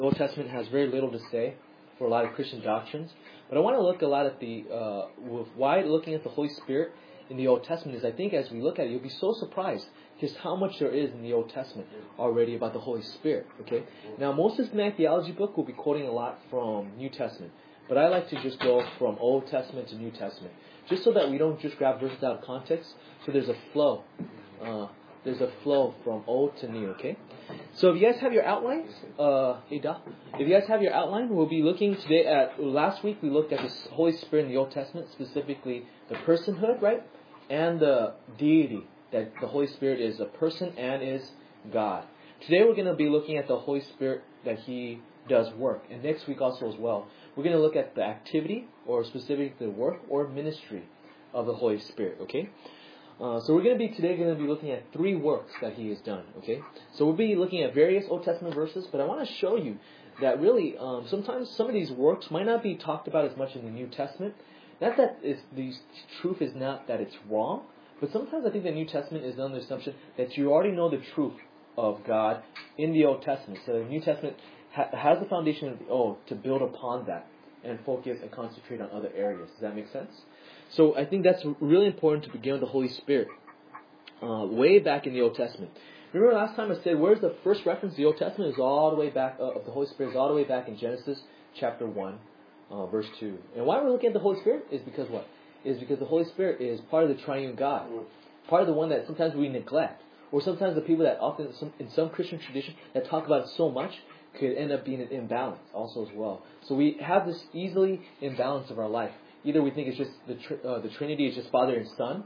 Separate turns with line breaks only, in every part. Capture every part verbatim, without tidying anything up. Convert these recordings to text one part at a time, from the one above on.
The Old Testament has very little to say for a lot of Christian doctrines. But I want to look a lot at the, uh, with why looking at the Holy Spirit in the Old Testament is I think as we look at it, you'll be so surprised just how much there is in the Old Testament already about the Holy Spirit. Okay. Now, most systematic theology book will be quoting a lot from New Testament. But I like to just go from Old Testament to New Testament, just so that we don't just grab verses out of context. So there's a flow. Uh, there's a flow from Old to New, okay? So if you guys have your outlines, uh, hey Da, if you guys have your outline, we'll be looking today at, last week we looked at the Holy Spirit in the Old Testament, specifically the personhood, right? And the deity, that the Holy Spirit is a person and is God. Today we're going to be looking at the Holy Spirit that He does work. And next week also as well, we're going to look at the activity, or specifically the work or ministry of the Holy Spirit, okay? Uh, so we're going to be today going to be looking at three works that He has done, okay? So we'll be looking at various Old Testament verses, but I want to show you that really um, sometimes some of these works might not be talked about as much in the New Testament. Not that it's, the truth is not that it's wrong, but sometimes I think the New Testament is on the assumption that you already know the truth of God in the Old Testament. So the New Testament ha- has the foundation of the Old to build upon that and focus and concentrate on other areas. Does that make sense? So I think that's really important to begin with the Holy Spirit. Uh, way back in the Old Testament. Remember last time I said, where's the first reference to the Old Testament? Is all the way back, uh, of the Holy Spirit is all the way back in Genesis chapter one, uh, verse two. And why we're looking at the Holy Spirit is because what? Is because the Holy Spirit is part of the triune God. Part of the one that sometimes we neglect. Or sometimes the people that often, some, in some Christian tradition, that talk about it so much, could end up being an imbalance also as well. So we have this easily imbalance of our life. Either we think it's just the tr- uh, the Trinity is just Father and Son,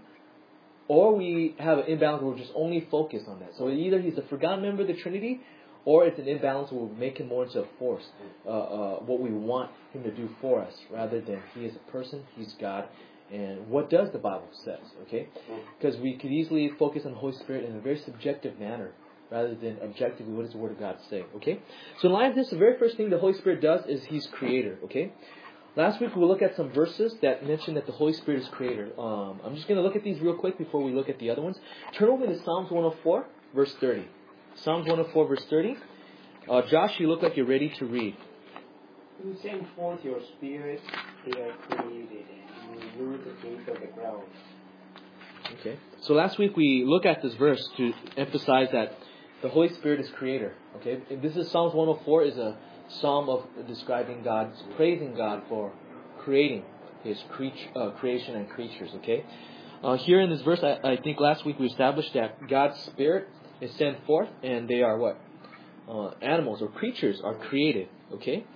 or we have an imbalance where we're just only focused on that. So either He's a forgotten member of the Trinity, or it's an imbalance where we make Him more into a force, uh, uh, what we want Him to do for us, rather than He is a person, He's God. And what does the Bible says, okay? Because we could easily focus on the Holy Spirit in a very subjective manner, rather than objectively what does the Word of God say, okay? So in light of this, the very first thing the Holy Spirit does is He's creator, okay? Last week we'll look at some verses that mention that the Holy Spirit is creator. Um, I'm just going to look at these real quick before we look at the other ones. Turn over to Psalms one oh four, verse thirty. Psalms one oh four, verse thirty. Uh, Josh, you look like you're ready to read.
You send forth your Spirit, they are created, and you renew the face of the ground.
Okay. So last week we looked at this verse to emphasize that the Holy Spirit is creator. Okay. And this is Psalms one oh four is a psalm of describing God, praising God for creating His creature, uh, creation and creatures. Okay. Uh, here in this verse, I, I think last week we established that God's Spirit is sent forth, and they are what? Uh, animals or creatures are created. Okay.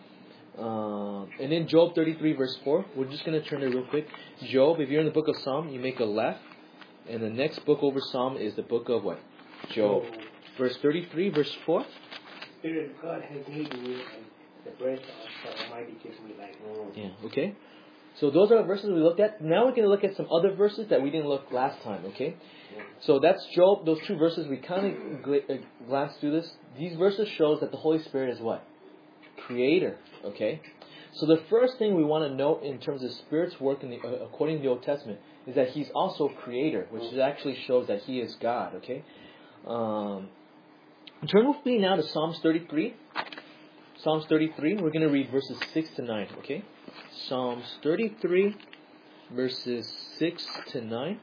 Uh, and in Job thirty-three verse four, we're just going to turn there real quick. Job, if you're in the book of Psalm, you make a left, and the next book over Psalm is the book of what? Job. Verse thirty-three, verse four.
Spirit of God has made me, and the breath of the Almighty gives me life.
Yeah, okay. So those are the verses we looked at. Now we're going to look at some other verses that we didn't look last time, okay? So that's Job, those two verses, we kind of gla- uh, glanced through this. These verses shows that the Holy Spirit is what? Creator, okay? So the first thing we want to note in terms of Spirit's work in the, uh, according to the Old Testament is that He's also creator, which actually shows that He is God, okay? Um, turn with me now to Psalms thirty-three. Psalms thirty-three, we're going to read verses six to nine, okay? Psalms thirty-three, verses six to nine.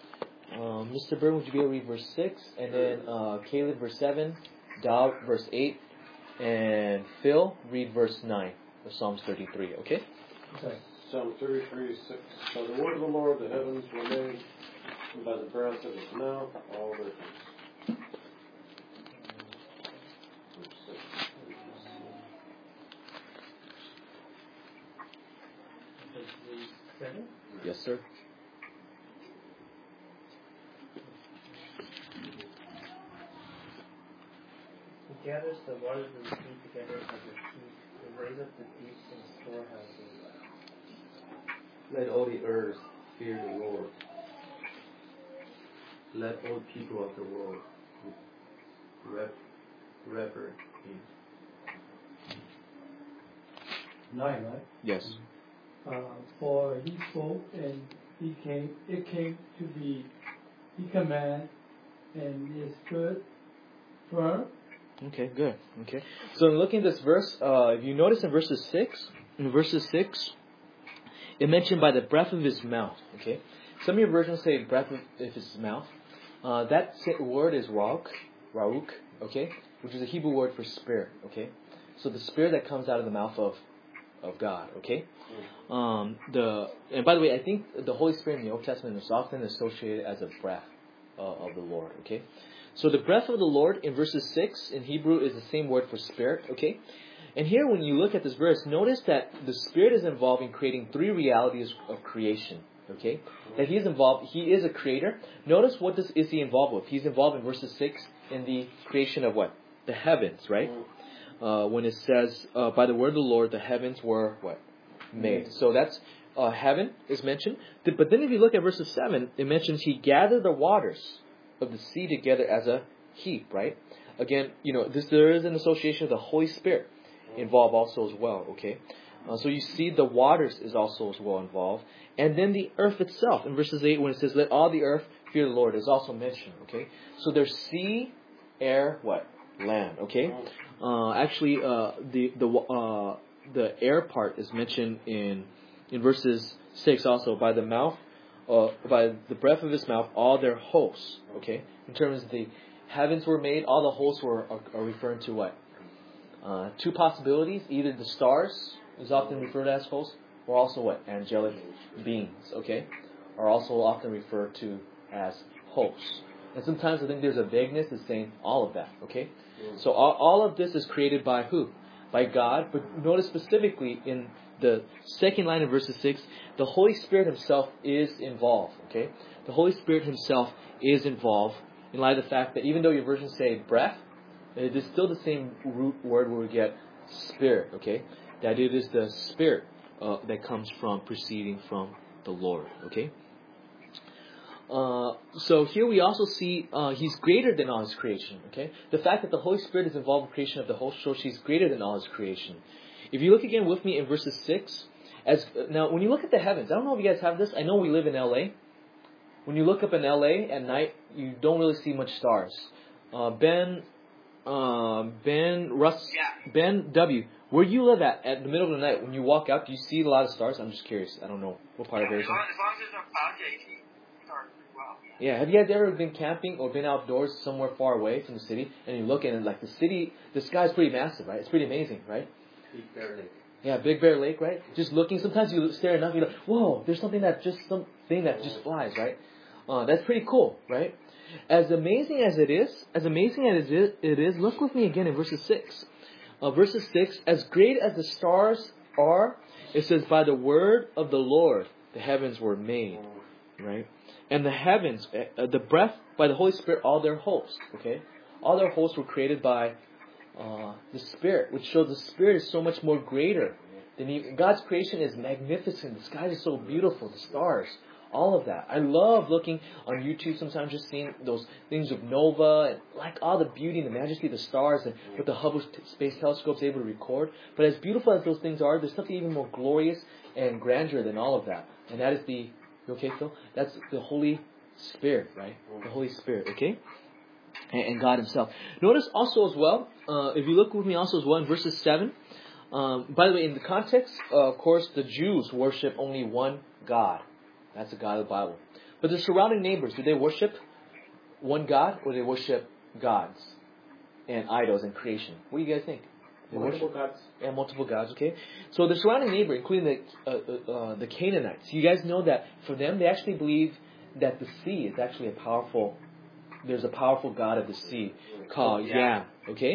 Um, Mister Bird, would you be able to read verse six? And then uh, Caleb, verse seven. Dow, verse eight. And Phil, read verse nine of Psalms thirty-three, okay?
Okay. Psalm thirty-three, six. By the word of the Lord the heavens were made, and by the breath of His mouth all their things.
Yes, sir.
He gathers the waters of the sea together as a sheaf. He lays up the deep in storehouses.
Let all the earth fear the Lord. Let all people of the world rep, revere Him.
Nine, right?
Yes.
Uh, for He spoke and He came. It came to be. He commanded and it stood firm.
Okay, good. Okay. So in looking at this verse, uh, if you notice in verses six, in verses six, it mentioned by the breath of his mouth. Okay. Some of your versions say breath of his mouth. Uh, that word is rauk, rauk. Okay, which is a Hebrew word for spirit. Okay. So the spirit that comes out of the mouth of of God. Okay. Um, the and by the way, I think the Holy Spirit in the Old Testament is often associated as a breath uh, of the Lord. Okay. So the breath of the Lord in verses six in Hebrew is the same word for spirit, okay? And here when you look at this verse, notice that the Spirit is involved in creating three realities of creation, okay? That He is involved, He is a creator. Notice what this is He involved with. He's involved in verses six in the creation of what? The heavens, right? Uh, when it says, uh, by the word of the Lord, the heavens were what? Made. So that's, uh, heaven is mentioned. But then if you look at verses seven, it mentions He gathered the waters of the sea together as a heap, right? Again, you know, this there is an association of the Holy Spirit involved also as well, okay? Uh, so you see the waters is also as well involved. And then the earth itself, in verses eight, when it says, let all the earth fear the Lord, is also mentioned, okay? So there's sea, air, what? Land, okay? Uh, actually, uh, the the uh, the air part is mentioned in in verses six also, by the mouth Uh, by the breath of his mouth, all their hosts. Okay, in terms of the heavens were made, all the hosts were are, are referring to what? Uh, two possibilities: either the stars is often referred to as hosts, or also what? Angelic beings. Okay, are also often referred to as hosts. And sometimes I think there's a vagueness in saying all of that. Okay, so all, all of this is created by who? By God. But notice specifically in the second line of verses six, the Holy Spirit Himself is involved. Okay, the Holy Spirit Himself is involved in light of the fact that even though your versions say breath, it is still the same root word where we get spirit. Okay, that it is the Spirit uh, that comes from proceeding from the Lord. Okay. Uh, so here we also see uh, He's greater than all His creation. Okay, the fact that the Holy Spirit is involved in creation of the whole shows He's greater than all His creation. If you look again with me in verses six, as now when you look at the heavens, I don't know if you guys have this. I know we live in L A. When you look up in L A at night, you don't really see much stars. Uh, ben, uh, Ben Russ, Ben W. Where you live at at the middle of the night, when you walk out, do you see a lot of stars? I'm just curious. I don't know what part of Arizona.
As long as there's no clouds, yeah, you see stars pretty well.
Yeah, have you guys ever been camping or been outdoors somewhere far away from the city, and you look and like the city, the sky's pretty massive, right? It's pretty amazing, right?
Big Bear Lake.
Yeah, Big Bear Lake, right? Just looking, sometimes you stare enough, you're like, whoa, there's something that just, something that just flies, right? Uh, that's pretty cool, right? As amazing as it is, as amazing as it is, it is look with me again in verses six. Uh, verses six, as great as the stars are, it says, by the word of the Lord, the heavens were made, right? And the heavens, uh, the breath, by the Holy Spirit, all their hosts, okay? All their hosts were created by Uh, the Spirit, which shows the Spirit is so much more greater than he, God's creation is magnificent. The sky is so beautiful, the stars, all of that. I love looking on YouTube sometimes, just seeing those things of nova and like all the beauty and the majesty of the stars and what the Hubble Space Telescope is able to record. But as beautiful as those things are, there's something even more glorious and grandeur than all of that, and that is the you okay, Phil? That's the Holy Spirit, right? The Holy Spirit, okay? And God Himself. Notice also as well, uh, if you look with me also as well in verses seven. Um, by the way, in the context, uh, of course, the Jews worship only one God. That's the God of the Bible. But the surrounding neighbors, do they worship one God or do they worship gods and idols and creation? What do you guys think? They
Multiple
worship,
gods.
Yeah, multiple gods. Okay. So the surrounding neighbor, including the uh, uh, the Canaanites, you guys know that for them, they actually believe that the sea is actually a powerful. There's a powerful god of the sea called Yam, okay?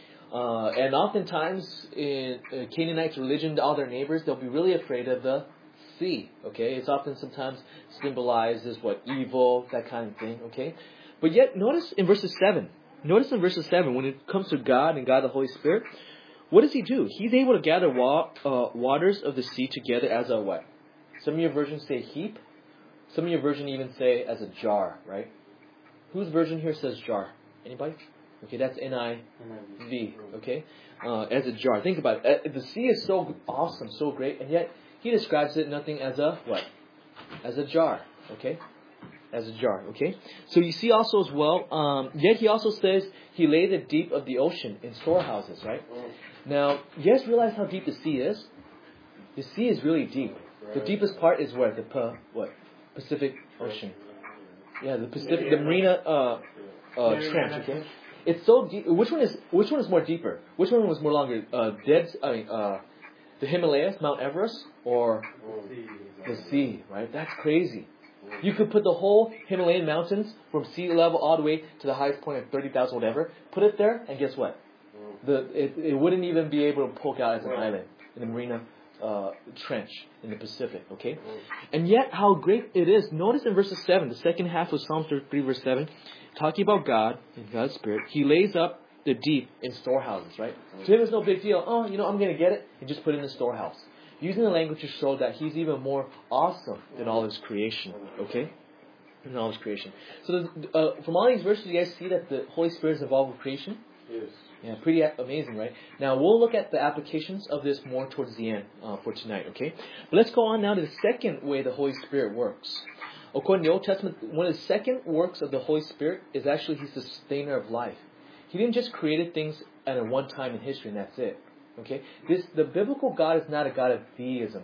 Uh, and oftentimes in uh, Canaanites' religion, all their neighbors, they'll be really afraid of the sea, okay? It's often sometimes symbolized as what? Evil, that kind of thing, okay? But yet, notice in verses seven, notice in verses seven, when it comes to God and God the Holy Spirit, what does He do? He's able to gather wa- uh, waters of the sea together as a what? Some of your versions say heap. Some of your versions even say as a jar, right? Whose version here says jar? Anybody? Okay, that's N I V. Okay, uh, as a jar. Think about it. Uh, the sea is so awesome, so great, and yet He describes it nothing as a what? As a jar. Okay. as a jar. Okay. So you see also as well. Um, yet he also says he laid the deep of the ocean in storehouses. Right. Now you guys realize how deep the sea is? The sea is really deep. The deepest part is where the pa, what Pacific Ocean. Yeah, the Pacific, the Marina uh, uh, Trench. Okay. It's so deep. Which one is which one is more deeper? Which one was more longer? Uh, dead. I mean, uh, the Himalayas, Mount Everest, or the sea? Right. That's crazy. You could put the whole Himalayan mountains from sea level all the way to the highest point of thirty thousand, whatever. Put it there, and guess what? The it, it wouldn't even be able to poke out as an island in the Marina uh, Trench in the Pacific. Okay. And yet, how great it is. Notice in verse seven, the second half of Psalm thirty-three, verse seven. Talking about God and God's Spirit, He lays up the deep in storehouses, right? To Him it's no big deal. Oh, you know, I'm going to get it and just put it in the storehouse. Using the language to show that He's even more awesome than all His creation, okay? Than all His creation. So uh, from all these verses, you guys see that the Holy Spirit is involved with creation?
Yes.
Yeah, pretty amazing, right? Now, we'll look at the applications of this more towards the end uh, for tonight, okay? But let's go on now to the second way the Holy Spirit works. According to the Old Testament, one of the second works of the Holy Spirit is actually He's the sustainer of life. He didn't just create things at a one time in history and that's it. Okay? This the biblical God is not a God of deism.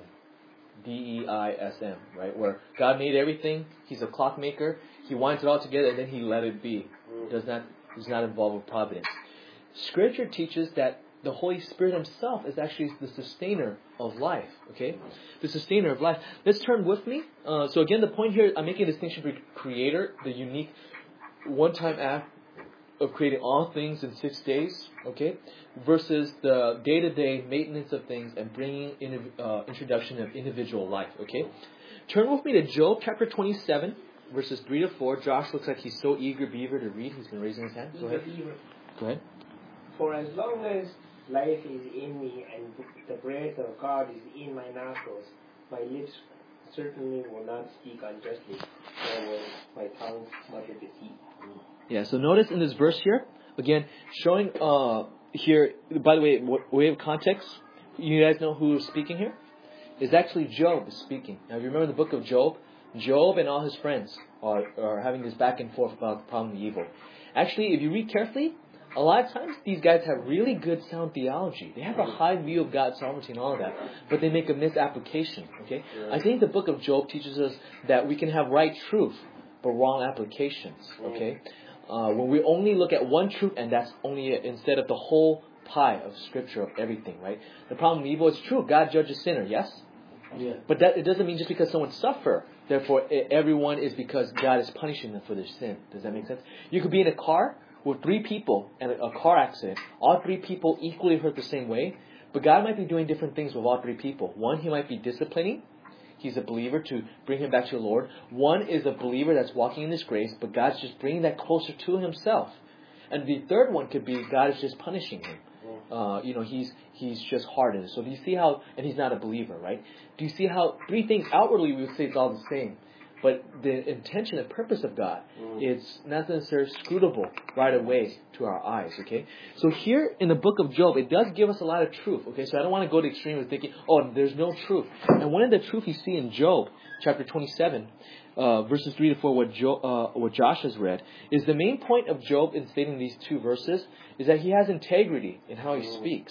D E I S M, right? Where God made everything, He's a clockmaker, He winds it all together and then He let it be. Does not He's not involved with providence. Scripture teaches that the Holy Spirit Himself is actually the sustainer of life. Okay? The sustainer of life. Let's turn with me. Uh, so again, the point here, I'm making a distinction between Creator, the unique one-time act of creating all things in six days, okay, versus the day-to-day maintenance of things and bringing in, uh, introduction of individual life, okay. Turn with me to Job chapter twenty-seven, verses three to four. Josh looks like he's so eager beaver to read. He's been raising his hand. Go ahead. Go ahead.
For as long as life is in me and the breath of God is in my nostrils, my lips certainly will not speak unjustly, nor will my tongue mutter deceit.
Yeah, so notice in this verse here, again, showing uh, here, by the way, way of context, you guys know who is speaking here? It's actually Job is speaking. Now, if you remember the book of Job, Job and all his friends are, are having this back and forth about the problem of evil. Actually, if you read carefully, a lot of times these guys have really good sound theology. They have a high view of God's sovereignty and all of that, but they make a misapplication. Okay, I think the book of Job teaches us that we can have right truth, but wrong applications. Okay, uh, when we only look at one truth and that's only it, instead of the whole pie of Scripture of everything. Right? The problem with evil is true. God judges sinner. Yes.
Yeah.
But that it doesn't mean just because someone suffer, therefore everyone is because God is punishing them for their sin. Does that make sense? You could be in a car with three people and a car accident. All three people equally hurt the same way, but God might be doing different things with all three people. One, He might be disciplining. He's a believer to bring him back to the Lord. One is a believer that's walking in His grace, but God's just bringing that closer to Himself. And the third one could be God is just punishing him. Uh, you know, he's he's just hardened. So do you see how, and he's not a believer, right? Do you see how three things outwardly we would say it's all the same, but the intention and purpose of God, mm. it's not necessarily scrutable right away to our eyes, okay? So here in the book of Job, it does give us a lot of truth, okay? So I don't want to go to the extreme of thinking, oh, there's no truth. And one of the truth you see in Job, chapter twenty-seven, uh, verses three to four, what, jo- uh, what Josh has read, is the main point of Job in stating these two verses is that he has integrity in how he speaks.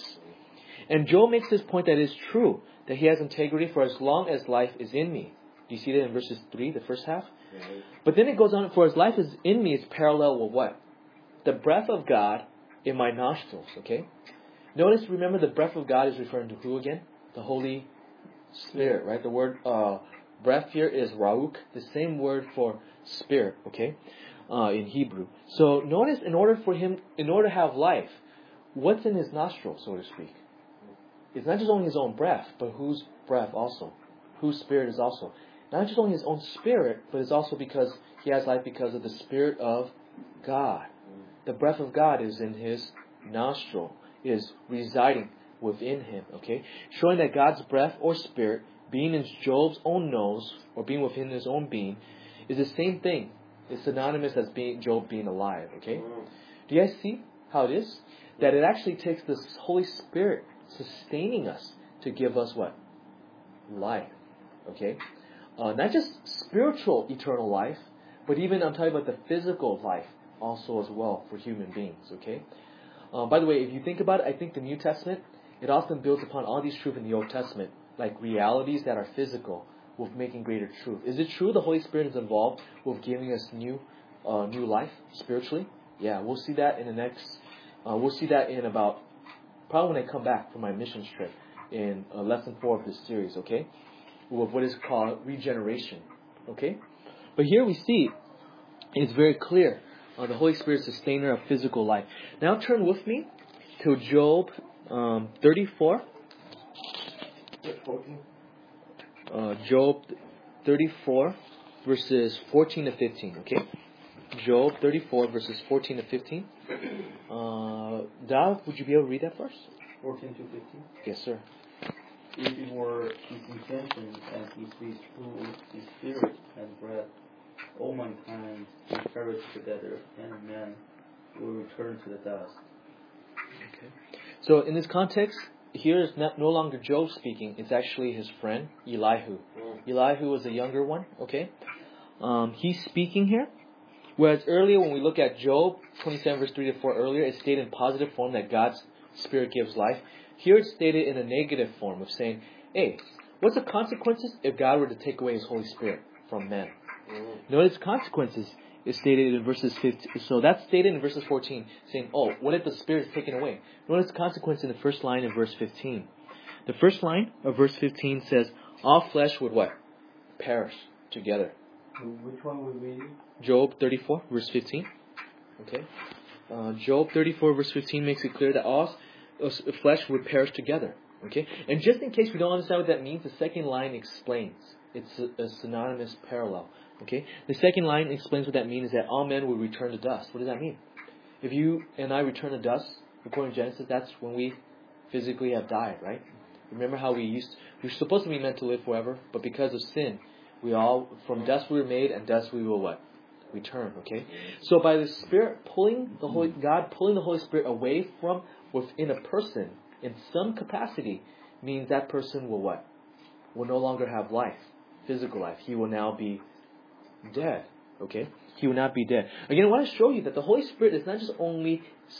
And Job makes this point that it is true, that he has integrity for as long as life is in me. Do you see that in verses three, the first half? Right. But then it goes on, for as life is in me, it's parallel with what? The breath of God in my nostrils, okay? Notice, remember, the breath of God is referring to who again? The Holy Spirit, right? The word uh, breath here is ra'uk, the same word for spirit, okay? Uh, in Hebrew. So notice, in order for him, in order to have life, what's in his nostrils, so to speak? It's not just only his own breath, but whose breath also? Whose spirit is also? Not just only his own spirit, but it's also because he has life because of the Spirit of God. The breath of God is in his nostril, is residing within him, okay? Showing that God's breath or spirit, being in Job's own nose, or being within his own being, is the same thing. It's synonymous as being Job being alive, okay? Do you guys see how it is? That it actually takes the Holy Spirit sustaining us to give us what? Life, okay? Uh, not just spiritual eternal life, But even I'm talking about the physical life also as well for human beings, okay? Uh, by the way, if you think about it, I think the New Testament, it often builds upon all these truths in the Old Testament, like realities that are physical, with making greater truth. Is it true the Holy Spirit is involved with giving us new uh, new life spiritually? Yeah, we'll see that in the next, uh, we'll see that in about, probably when I come back from my missions trip in uh, lesson four of this series, okay? With what is called regeneration, okay? But here we see, it's very clear, uh, the Holy Spirit is sustainer of physical life. Now turn with me to Job um, thirty-four.
fourteen.
Uh, Job thirty-four, verses fourteen to fifteen, okay? Job thirty-four, verses fourteen to fifteen. Uh, Dav, would you be able to read that first?
fourteen to fifteen.
Yes, sir.
If it were his intention and he speaks through his spirit and breath, all mankind will perish together, and man will return to the dust.
Okay. So in this context, here is not, no longer Job speaking. It's actually his friend, Elihu. Elihu was the younger one, okay? Um, he's speaking here. Whereas earlier when we look at Job twenty-seven verse three to four earlier, it stated in positive form that God's Spirit gives life. Here it's stated in a negative form of saying, hey, what's the consequences if God were to take away His Holy Spirit from man? Mm. Notice consequences is stated in verses fifteen. So that's stated in verses fourteen, saying, oh, what if the Spirit is taken away? Notice consequence in the first line of verse fifteen. The first line of verse fifteen says, all flesh would what? Perish together.
Which one were we reading?
Job thirty-four, verse fifteen. Okay. Uh, Job thirty-four, verse fifteen makes it clear that all uh, flesh would perish together. Okay. And just in case we don't understand what that means, the second line explains. It's a, a synonymous parallel. Okay. The second line explains what that means is that all men will return to dust. What does that mean? If you and I return to dust, according to Genesis, that's when we physically have died, right? Remember how we used to, we were supposed to be meant to live forever, but because of sin, we all, from dust we were made, and dust we will what? Return, okay? So by the Spirit pulling the Holy, God pulling the Holy Spirit away from within a person in some capacity means that person will what? Will no longer have life, physical life. He will now be dead, okay? He will not be dead. Again, I want to show you that the Holy Spirit is not just only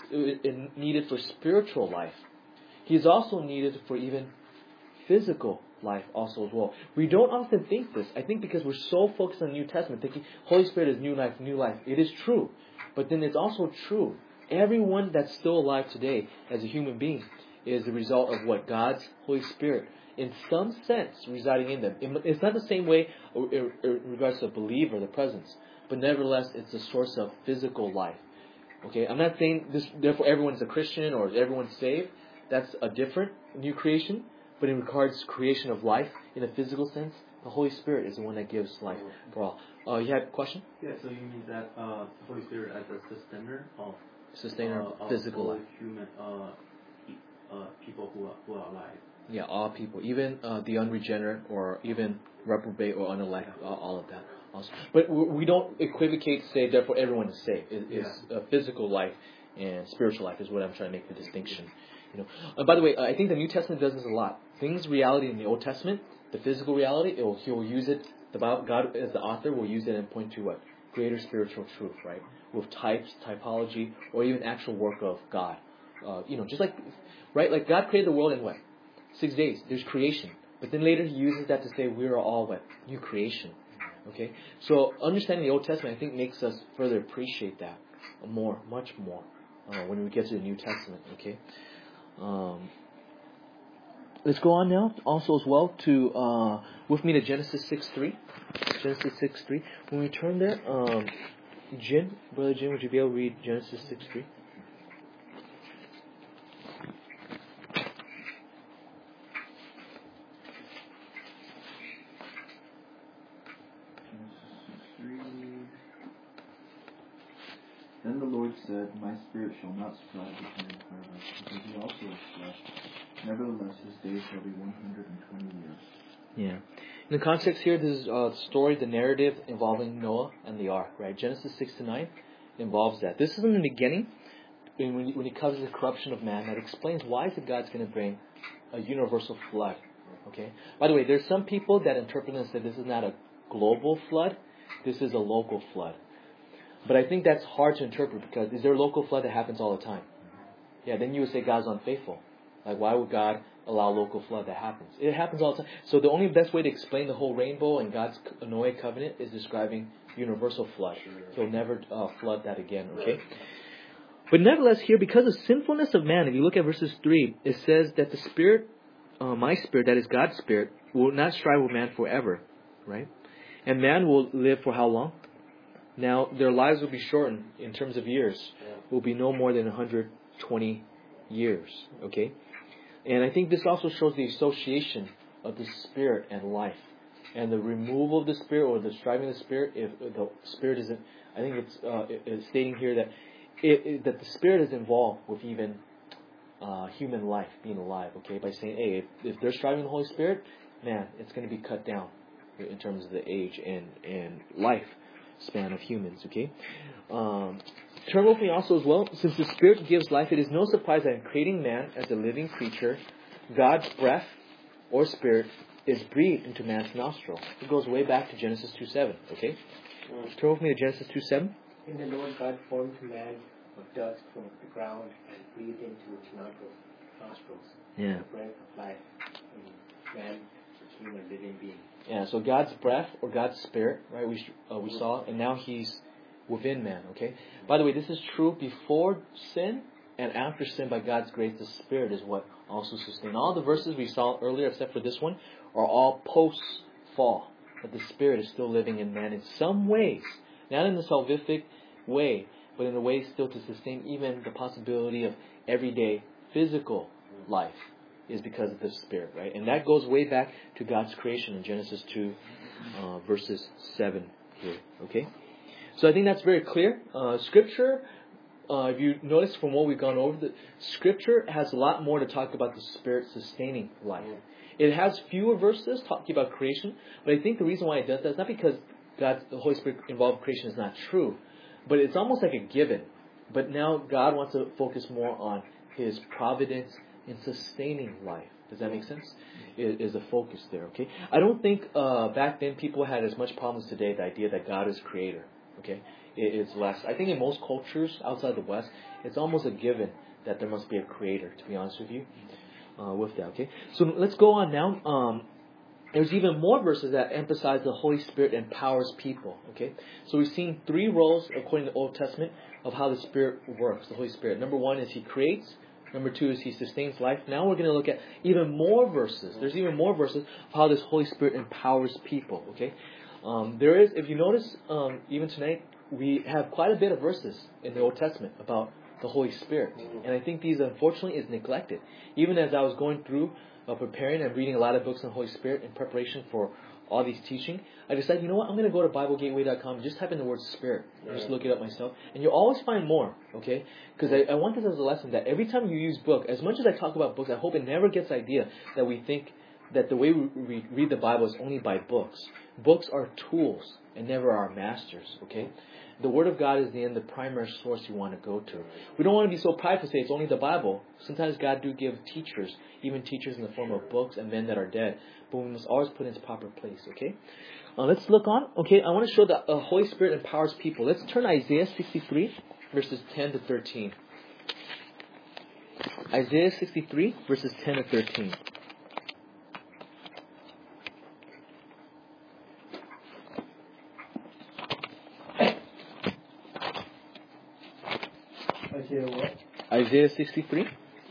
needed for spiritual life. He is also needed for even physical life also as well. We don't often think this. I think because we're so focused on the New Testament, thinking Holy Spirit is new life, new life. It is true. But then it's also true. Everyone that's still alive today as a human being is the result of what? God's Holy Spirit, in some sense, residing in them. It's not the same way in regards to a believer, the presence. But nevertheless, it's a source of physical life. Okay, I'm not saying this, therefore everyone's a Christian or everyone's saved. That's a different new creation. But in regards to creation of life, in a physical sense, the Holy Spirit is the one that gives life for all. Uh, you had a question?
Yeah, so you mean that uh, Holy Spirit as a sustainer of
sustainer
uh,
of physical
of
life.
Human uh, uh, people who are who are alive.
Yeah, all people, even uh, the unregenerate or even reprobate or unelect, uh, all of that. Also. But we don't equivocate to say therefore everyone is saved. It, it's
Yeah.
uh, physical life and spiritual life is what I'm trying to make the distinction. You know. Uh, by the way, I think the New Testament does this a lot. Things, reality in the Old Testament, the physical reality, it will, He will use it. The Bible, God as the author will use it and point to what? Greater spiritual truth, right? With types, typology, or even actual work of God. Uh, you know, just like, right? Like God created the world in what? Six days. There's creation. But then later He uses that to say we are all what? New creation. Okay? So understanding the Old Testament, I think, makes us further appreciate that more, much more, uh, when we get to the New Testament. Okay? Um, let's go on now, also as well, to, uh, with me to Genesis six three. Genesis six three. When we turn there, um, Jin, Brother Jin, would you be able to read Genesis six three?
Then the Lord said, my spirit shall not strive with man forever, because he also is flesh. Nevertheless, his days shall be one hundred and twenty years.
Yeah. In the context here, this is uh, the story, the narrative involving Noah and the ark, right? Genesis six to nine involves that. This is in the beginning, when, when he covers the corruption of man, that explains why is it God's going to bring a universal flood. Okay. By the way, there's some people that interpret and say this is not a global flood, this is a local flood. But I think that's hard to interpret because is there a local flood that happens all the time? Yeah, then you would say God's unfaithful. Like, why would God allow local flood that happens? It happens all the time. So the only best way to explain the whole rainbow and God's Noah covenant is describing universal flood. He'll never uh, flood that again, okay? But nevertheless here, because of sinfulness of man, if you look at verses three, it says that the Spirit, uh, my Spirit, that is God's Spirit, will not strive with man forever, right? And man will live for how long? Now, their lives will be shortened in terms of years. Will be no more than one hundred twenty years, okay? And I think this also shows the association of the Spirit and life. And the removal of the Spirit or the striving of the Spirit, if the Spirit isn't, I think it's, uh, it's stating here that it, it, that the Spirit is involved with even uh, human life, being alive, okay? By saying, hey, if, if they're striving the Holy Spirit, man, it's going to be cut down in terms of the age and, and life span of humans, okay? Um, turn with me also as well. Since the Spirit gives life, it is no surprise that in creating man as a living creature, God's breath or Spirit is breathed into man's nostril. It goes way back to Genesis two seven, okay? Turn with me to Genesis two seven.
In the Lord God formed man of dust from the ground and breathed into his nostrils
Yeah.
the breath of life, and man became a living being.
Yeah, so God's breath or God's Spirit, right? We uh, we saw, and now He's within man. Okay. By the way, this is true before sin and after sin. By God's grace, the Spirit is what also sustains. All the verses we saw earlier, except for this one, are all post fall. But the Spirit is still living in man in some ways, not in the salvific way, but in a way still to sustain even the possibility of everyday physical life. Is because of the Spirit, right? And that goes way back to God's creation in Genesis two, uh, verses seven here, okay? So I think that's very clear. Uh, scripture, uh, if you notice from what we've gone over, the Scripture has a lot more to talk about the Spirit sustaining life. It has fewer verses talking about creation, but I think the reason why it does that is not because God's, the Holy Spirit involved in creation is not true, but it's almost like a given. But now God wants to focus more on His providence in sustaining life. Does that make sense? Is, is a focus there, okay? I don't think uh, back then people had as much problems today, the idea that God is creator, okay? It, it's less. I think in most cultures outside the West, it's almost a given that there must be a creator, to be honest with you, uh, with that, okay? So let's go on now. Um, there's even more verses that emphasize the Holy Spirit empowers people, okay? So we've seen three roles, according to the Old Testament, of how the Spirit works, the Holy Spirit. Number one is He creates. Number two is He sustains life. Now we're going to look at even more verses. There's even more verses of how this Holy Spirit empowers people. Okay, um, there is. If you notice, um, even tonight we have quite a bit of verses in the Old Testament about the Holy Spirit, and I think these unfortunately is neglected. Even as I was going through uh, preparing and reading a lot of books on the Holy Spirit in preparation for all these teaching, I decided, you know what, I'm going to go to Bible Gateway dot com and just type in the word Spirit. Right. Just look it up myself. And you'll always find more, okay? Because I, I want this as a lesson that every time you use book, as much as I talk about books, I hope it never gets the idea that we think that the way we re- read the Bible is only by books. Books are tools and never our masters, okay? The Word of God is the end, the primary source you want to go to. We don't want to be so prideful to say it's only the Bible. Sometimes God do give teachers, even teachers in the form of books and men that are dead. But we must always put it in its proper place, okay? Uh, let's look on. Okay, I want to show that the uh, Holy Spirit empowers people. Let's turn to Isaiah sixty-three, verses ten to thirteen. Isaiah sixty-three, verses ten to thirteen.
Isaiah what?
Isaiah sixty-three,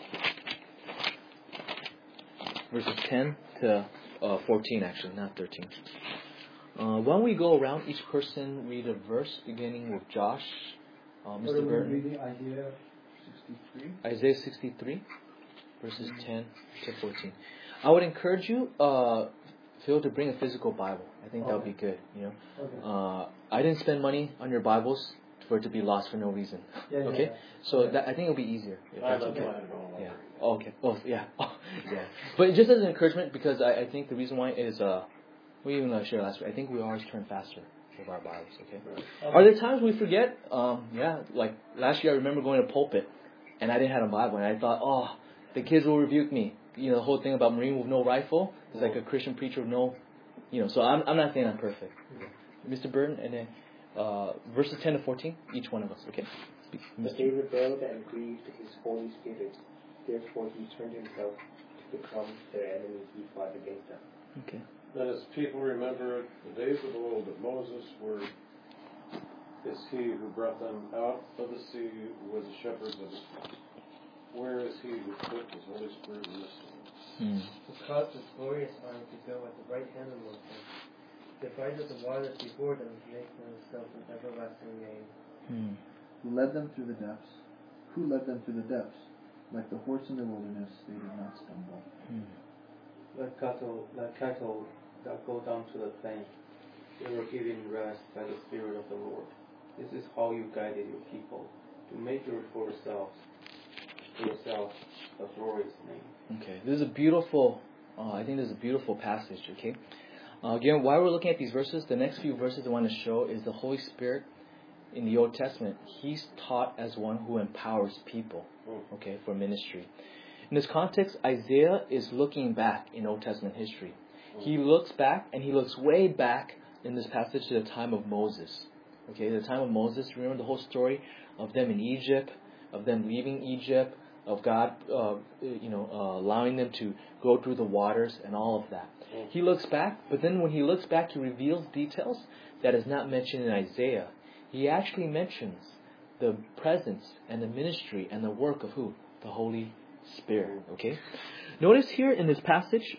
verses ten to uh, fourteen, actually, not thirteen. Uh, why don't we go around, each person read a verse, beginning with Josh, uh, Mister
What are we
Burton.
reading? Isaiah sixty-three?
Isaiah sixty-three, verses ten to fourteen. I would encourage you, uh, Phil, to bring a physical Bible. I think that would be good, you know.
Okay.
Uh, I didn't spend money on your Bibles for it to be lost for no reason.
Yeah, yeah,
okay?
yeah.
So
Yeah.
that, I think it'll be easier. If
I
that's
don't
okay.
mind at all.
Yeah. Oh, okay. Oh, yeah. Oh, yeah. But just as an encouragement, because I, I think the reason why is, uh, we even uh, shared last week, I think we always turn faster with our Bibles, okay?
Okay.
Are there times we forget? Um, yeah, like last year I remember going to pulpit and I didn't have a Bible and I thought, oh, the kids will rebuke me. You know, the whole thing about Marine with no rifle is like a Christian preacher with no, you know, so I'm, I'm not saying I'm perfect. Mister Burton, and then uh, verses ten to fourteen, each one of us. Okay. Speak.
But they rebelled and grieved his Holy Spirit. Therefore he turned himself to become their enemy. He fought against them.
Okay.
And as people remember the days of old that Moses were, is he who brought them out of the sea, who was the shepherd of the flock. Where is he who put his Holy Spirit in this world?
Hmm.
Who caused his glorious arm to go at the right hand of Moses, divided the waters before them to make for himself an everlasting name.
Hmm.
Who led them through the depths? Who led them through the depths? Like the horse in the wilderness, they did not stumble.
Hmm.
Like cattle, like cattle that go down to the plain, they were given rest by the Spirit of the Lord. This is how you guided your people, to make your for yourselves, for yourself, a glorious name.
Okay. This is a beautiful. Uh, I think this is a beautiful passage. Okay. Uh, again, while we're looking at these verses, the next few verses I want to show is the Holy Spirit in the Old Testament. He's taught as one who empowers people. Okay, for ministry. In this context, Isaiah is looking back in Old Testament history. He looks back, and he looks way back in this passage to the time of Moses. Okay, the time of Moses. Remember the whole story of them in Egypt, of them leaving Egypt, of God, uh, you know, uh, allowing them to go through the waters and all of that. He looks back, but then when he looks back, he reveals details that is not mentioned in Isaiah. He actually mentions the presence and the ministry and the work of who? The Holy Spirit. Okay. Notice here in this passage,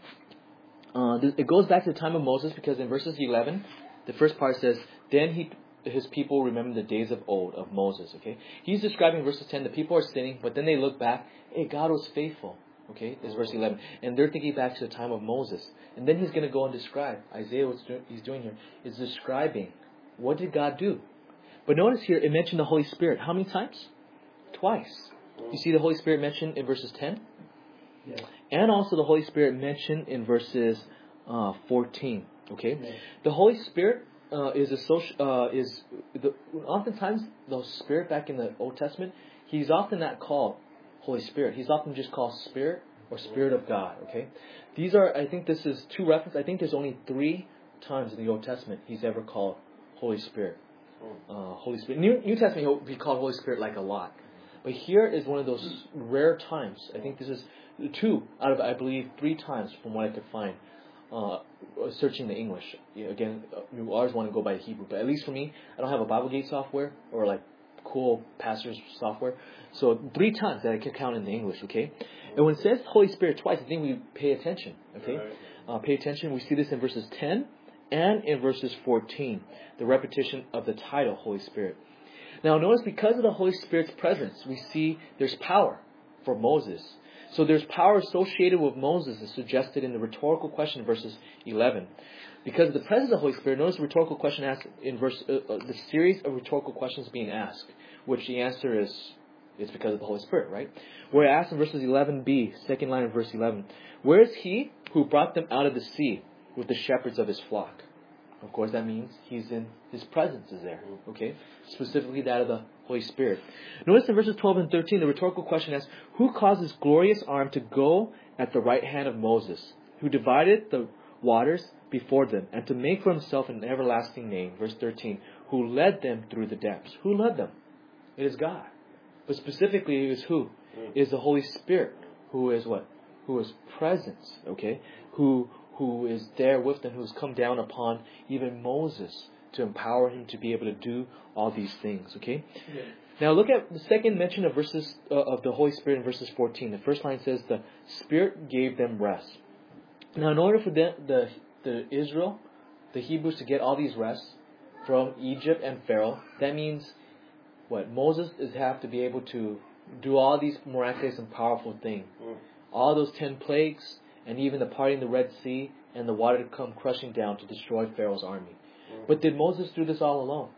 uh, it goes back to the time of Moses, because in verses eleven, the first part says, "Then he, his people remember the days of old of Moses." Okay. He's describing verses ten. The people are sinning, but then they look back. Hey, God was faithful. Okay. This is verse eleven, and they're thinking back to the time of Moses, and then he's going to go and describe. Isaiah, what he's doing here is describing what did God do. But notice here, it mentioned the Holy Spirit. How many times? Twice. You see the Holy Spirit mentioned in verses ten?
Yes.
And also the Holy Spirit mentioned in verses uh, fourteen. Okay?
Yes.
The Holy Spirit uh, is, associ- uh, is the, oftentimes the Spirit back in the Old Testament, he's often not called Holy Spirit. He's often just called Spirit or Spirit of God. Okay? These are, I think this is two references. I think there's only three times in the Old Testament he's ever called Holy Spirit. Uh, Holy Spirit. New, New Testament he'll be called Holy Spirit like a lot, but here is one of those rare times. I think this is two out of I believe three times from what I could find. Uh, searching the English yeah, again, you always want to go by the Hebrew, but at least for me, I don't have a BibleGate software or like cool pastors software, so three times that I could count in the English. Okay, and when it says Holy Spirit twice, I think we pay attention. Okay, uh, pay attention. We see this in verses ten. And in verses fourteen, the repetition of the title Holy Spirit. Now notice, because of the Holy Spirit's presence, we see there's power for Moses. So there's power associated with Moses as suggested in the rhetorical question in verses eleven. Because of the presence of the Holy Spirit, notice the rhetorical question asked in verse, uh, uh, the series of rhetorical questions being asked, which the answer is, it's because of the Holy Spirit, right? We're asked in verses eleven b, second line of verse eleven, where is he who brought them out of the sea with the shepherds of his flock? Of course, that means he's in his presence is there. Okay, specifically that of the Holy Spirit. Notice in verses twelve and thirteen, the rhetorical question asks, who caused his glorious arm to go at the right hand of Moses, who divided the waters before them, and to make for himself an everlasting name? Verse thirteen, who led them through the depths. Who led them? It is God. But specifically, it is who? It is the Holy Spirit, who is what? Who is presence. Okay, who who is there with them, who has come down upon even Moses to empower him to be able to do all these things. Okay. Yeah. Now look at the second mention of verses uh, of the Holy Spirit in verses fourteen. The first line says the Spirit gave them rest. Now, in order for the the, the Israel, the Hebrews, to get all these rests from Egypt and Pharaoh, that means what? Moses is have to be able to do all these miraculous and powerful things. Mm. All those ten plagues, and even the parting the Red Sea, and the water to come crushing down to destroy Pharaoh's army. Mm. But did Moses do this all alone?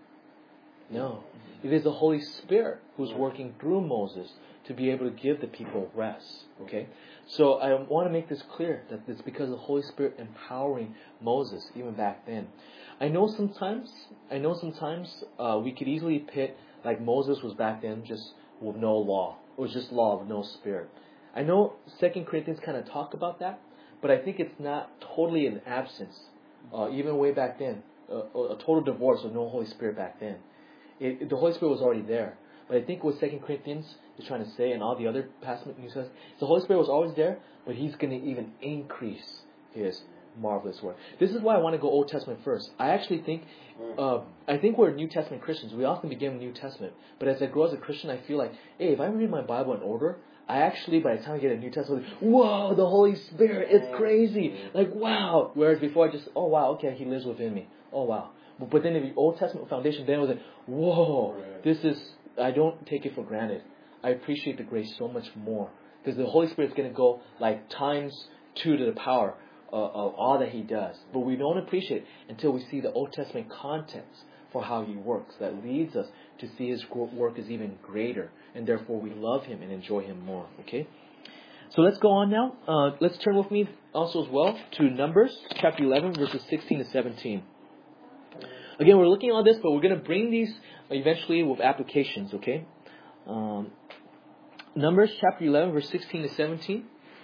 No. It is the Holy Spirit who's working through Moses to be able to give the people rest. Okay? So I want to make this clear, that it's because of the Holy Spirit empowering Moses even back then. I know sometimes, I know sometimes uh, we could easily pit, like Moses was back then, just with no law. It was just law with no spirit. I know Second Corinthians kind of talk about that, but I think it's not totally an absence. Uh, even way back then, a, a total divorce with no Holy Spirit back then. It, it, the Holy Spirit was already there. But I think what Second Corinthians is trying to say, and all the other passages, New Testament, the Holy Spirit was always there, but He's going to even increase His marvelous work. This is why I want to go Old Testament first. I actually think, uh, I think we're New Testament Christians. We often begin with New Testament. But as I grow as a Christian, I feel like, hey, if I read my Bible in order, I actually, by the time I get a New Testament, whoa, the Holy Spirit, it's crazy. Like, wow. Whereas before I just, oh, wow, okay, He lives within me. Oh, wow. But, but then in the Old Testament foundation, then it was like, whoa, this is, I don't take it for granted. I appreciate the grace so much more. Because the Holy Spirit is going to go like times two to the power uh, of all that He does. But we don't appreciate it until we see the Old Testament context for how He works. That leads us to see His work is even greater. And therefore we love Him and enjoy Him more. Okay? So let's go on now. Uh, let's turn with me also as well to Numbers chapter eleven verses sixteen to seventeen. Again, we're looking at all this, but we're going to bring these eventually with applications, okay? Um, Numbers chapter eleven, verse sixteen to seventeen.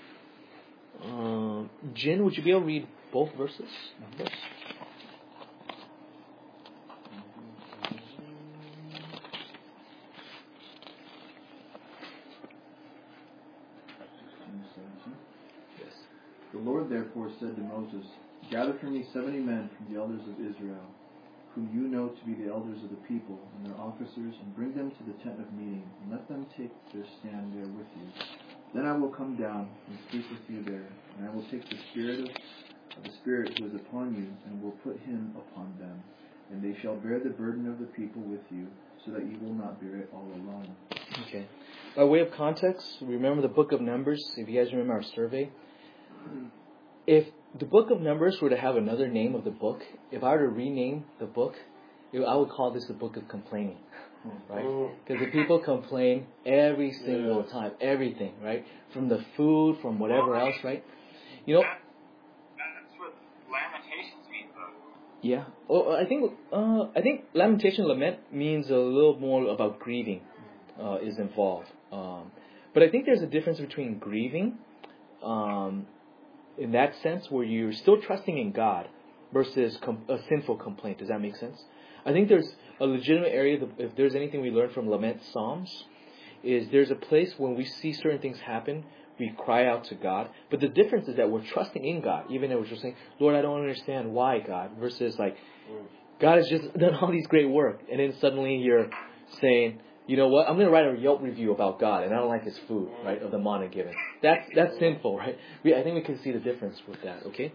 Um, Jin, would you be able to read both verses? Numbers.
Yes. The Lord therefore said to Moses, "Gather for me seventy men from the elders of Israel, whom you know to be the elders of the people, and their officers, and bring them to the tent of meeting, and let them take their stand there with you. Then I will come down and speak with you there, and I will take the spirit of, of the Spirit who is upon you, and will put him upon them. And they shall bear the burden of the people with you, so that you will not bear it all alone."
Okay. By way of context, remember the book of Numbers, if you guys remember our survey. If the book of Numbers were to have another name of the book, if I were to rename the book, it, I would call this the book of complaining, right? Because the people complain every single
Yes.
time, everything, right? From the food, from whatever else, right? You know,
That's what Lamentations means, though.
yeah. Oh, I think uh, I think lamentation, lament means a little more about grieving uh, is involved. Um, but I think there's a difference between grieving. Um, in that sense, where you're still trusting in God versus com- a sinful complaint. Does that make sense? I think there's a legitimate area, that if there's anything we learn from lament psalms, is there's a place when we see certain things happen, we cry out to God. But the difference is that we're trusting in God, even if we're just saying, Lord, I don't understand why, God, versus like, God has just done all these great work. And then suddenly you're saying, you know what, I'm going to write a Yelp review about God, and I don't like His food, right, of the manna given. That's that's sinful, right? We, I think we can see the difference with that, okay?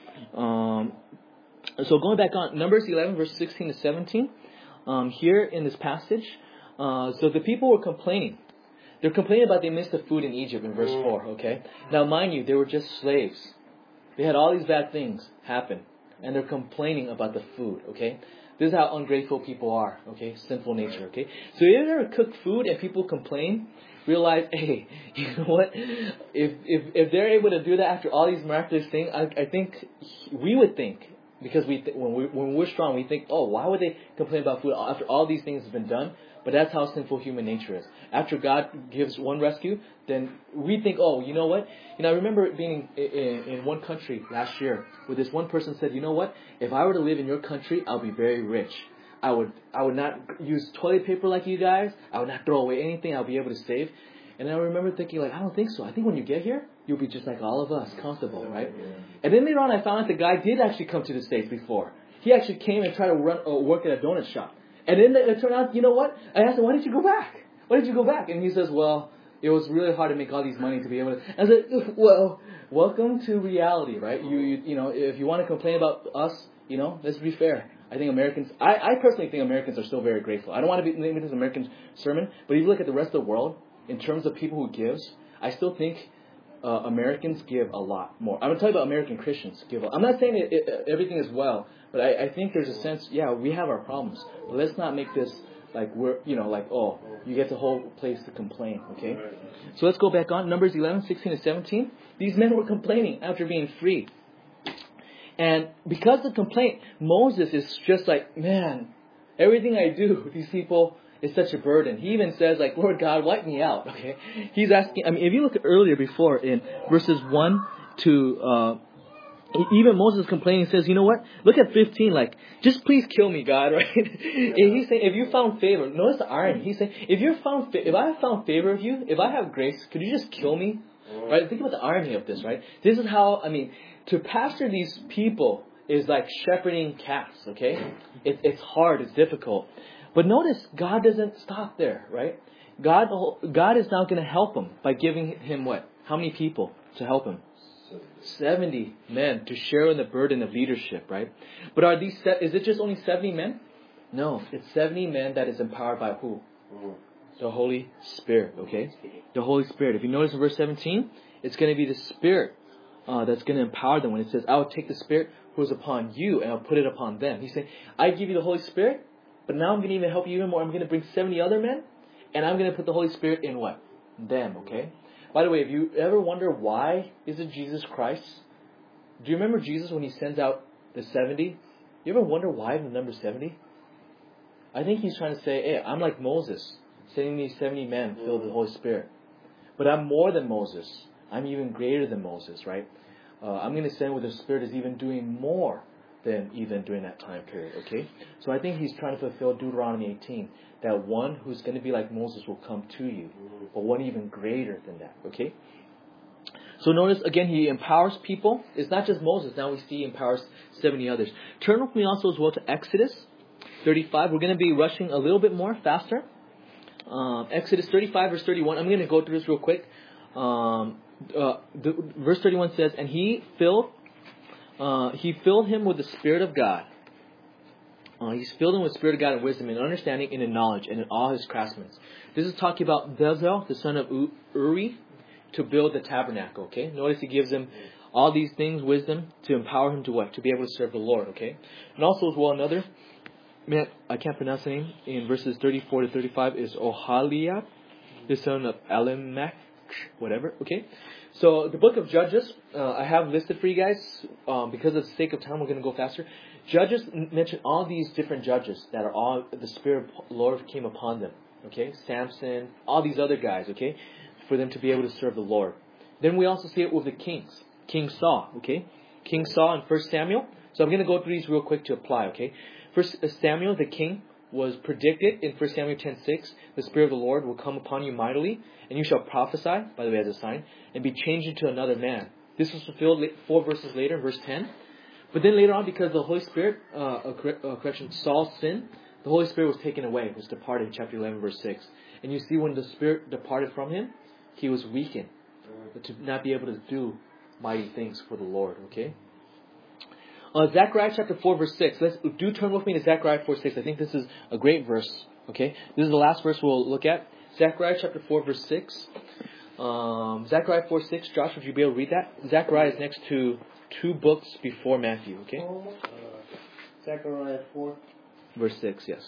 Um, so going back on, Numbers eleven, verse sixteen to seventeen, um, here in this passage, uh, so the people were complaining. They're complaining about they missed the food in Egypt in verse four, okay? Now, mind you, they were just slaves. They had all these bad things happen, and they're complaining about the food, okay? This is how ungrateful people are, okay? Sinful nature, okay? So if you ever cook food and people complain, realize, hey, you know what? If if if they're able to do that after all these miraculous things, I, I think we would think, because we th- when we when we're strong, we think, oh, why would they complain about food after all these things have been done? But that's how sinful human nature is. After God gives one rescue, then we think, oh, you know what? You know, I remember being in, in, in one country last year where this one person said, you know what? If I were to live in your country, I'll be very rich. I would I would not use toilet paper like you guys. I would not throw away anything. I'll be able to save. And I remember thinking, like, I don't think so. I think when you get here, you'll be just like all of us, comfortable, right? And then later on, I found out the guy did actually come to the States before. He actually came and tried to run uh, work at a donut shop. And then it turned out, you know what? I asked him, why did you go back? Why did you go back? And he says, well, it was really hard to make all these money to be able to. I said, well, welcome to reality, right? You, you, you know, if you want to complain about us, you know, let's be fair. I think Americans, I, I personally think Americans are still very grateful. I don't want to be naming this American sermon, but if you look at the rest of the world, in terms of people who gives, I still think uh, Americans give a lot more. I'm going to tell you about American Christians give a lot. I'm not saying it, it, everything is well, but I, I think there's a sense, yeah, we have our problems. But let's not make this like we're, you know, like, oh, you get the whole place to complain, okay? So let's go back on. Numbers eleven, sixteen to seventeen. These men were complaining after being free. And because of the complaint, Moses is just like, man, everything I do, these people, is such a burden. He even says, like, Lord God, wipe me out, okay? He's asking, I mean, if you look at earlier before in verses one to uh, even Moses complaining says, you know what? Look at fifteen, like, just please kill me, God, right? And he's saying, if you found favor, notice the irony. He's saying, if you're found, fa- if I have found favor of you, if I have grace, could you just kill me? Right? Think about the irony of this, right? This is how, I mean, to pastor these people is like shepherding cats, okay? It, it's hard, it's difficult. But notice, God doesn't stop there, right? God, God is now going to help him by giving him what? How many people to help him? seventy men to share in the burden of leadership, right? But are these, is it just only seventy men? No, it's seventy men that is empowered by who? The Holy Spirit, okay? The Holy Spirit. If you notice in verse seventeen, it's going to be the Spirit uh, that's going to empower them when it says, I will take the Spirit who is upon you and I'll put it upon them. He's saying, I give you the Holy Spirit, but now I'm going to even help you even more. I'm going to bring seventy other men and I'm going to put the Holy Spirit in what? Them, okay? By the way, if you ever wonder why is it Jesus Christ? Do you remember Jesus when he sends out the seventy? You ever wonder why the number seventy? I think he's trying to say, hey, I'm like Moses, sending these seventy men filled with the Holy Spirit. But I'm more than Moses. I'm even greater than Moses, right? Uh, I'm going to send where the Spirit is even doing more than even during that time period, okay? So I think he's trying to fulfill Deuteronomy eighteen, that one who's going to be like Moses will come to you, but one even greater than that, okay? So notice, again, he empowers people. It's not just Moses. Now we see he empowers seventy others. Turn with me also as well to Exodus thirty-five. We're going to be rushing a little bit more faster. Um, Exodus thirty-five, verse thirty-one. I'm going to go through this real quick. Um, uh, the, verse thirty-one says, and he filled, uh, he filled him with the Spirit of God. Uh, he's filled him with the Spirit of God and wisdom and understanding and in knowledge and in all his craftsmen. This is talking about Bezalel, the son of Uri, to build the tabernacle, okay? Notice he gives him all these things, wisdom, to empower him to what? To be able to serve the Lord, okay? And also as well another, man, I can't pronounce the name, in verses thirty-four to thirty-five is Oholiab, the son of Elimelech, whatever, okay? So the book of Judges, uh, I have listed for you guys, um, because of the sake of time, we're going to go faster. Judges mention all these different judges that are all, the Spirit of the Lord came upon them, okay? Samson, all these other guys, okay? For them to be able to serve the Lord. Then we also see it with the kings. King Saul, okay? King Saul in First Samuel. So I'm going to go through these real quick to apply, okay? First Samuel, the king, was predicted in First Samuel ten six, the Spirit of the Lord will come upon you mightily, and you shall prophesy, by the way, as a sign, and be changed into another man. This was fulfilled four verses later, verse ten. But then later on, because the Holy Spirit, uh, uh, correction, Saul's sin, the Holy Spirit was taken away, was departed in chapter eleven, verse six. And you see when the Spirit departed from him, he was weakened to not be able to do mighty things for the Lord, okay? Uh, Zechariah chapter four, verse six. Let's do turn with me to Zechariah four, six. I think this is a great verse, okay? This is the last verse we'll look at. Zechariah chapter four, verse six. Um, Zechariah four, six. Josh, would you be able to read that? Zechariah is next to two books before Matthew, okay?
Uh, Zechariah four.
Verse six, yes.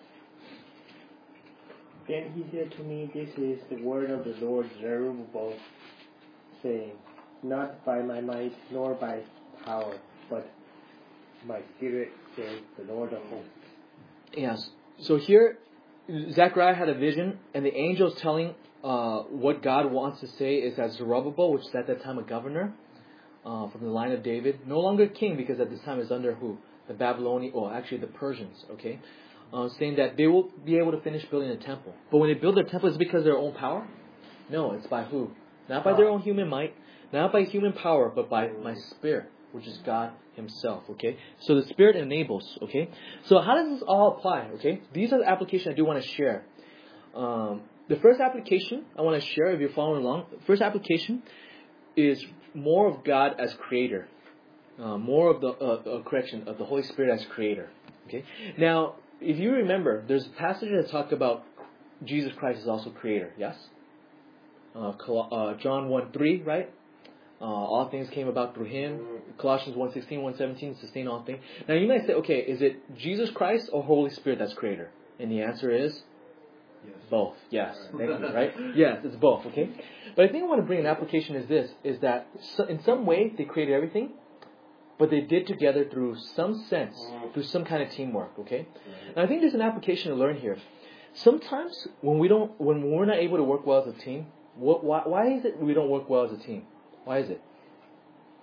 Then he said to me, this is the word of the Lord Zerubbabel, saying, not by my might nor by power, but my spirit, says the Lord of hosts.
Yes. So here, Zechariah had a vision, and the angel is telling uh, what God wants to say is that Zerubbabel, which is at that time a governor uh, from the line of David, no longer king, because at this time is under who? The Babylonian, or actually the Persians, okay? Uh, saying that they will be able to finish building the temple. But when they build their temple, is it because of their own power? No, it's by who? Not by their own human might, not by human power, but by my Spirit, which is God Himself, okay? So the Spirit enables, okay? So how does this all apply, okay? These are the applications I do want to share. Um, the first application I want to share, if you're following along, the first application is more of God as Creator. Uh, more of the, uh, uh, correction, of the Holy Spirit as Creator, okay? Now, if you remember, there's passages that talk about Jesus Christ is also Creator, yes? Uh, Col- uh, John one three, right? Uh, all things came about through Him. Colossians one sixteen, one seventeen, sustain all things. Now you might say, okay, is it Jesus Christ or Holy Spirit that's Creator? And the answer is yes. Both. Yes. Thank you, right? Yes, it's both, okay? But I think I want to bring an application is this, is that so, in some way they created everything, but they did together through some sense, through some kind of teamwork, okay? And I think there's an application to learn here. Sometimes when we don't, when we're not able to work well as a team, what, why, why is it we don't work well as a team? Why is it?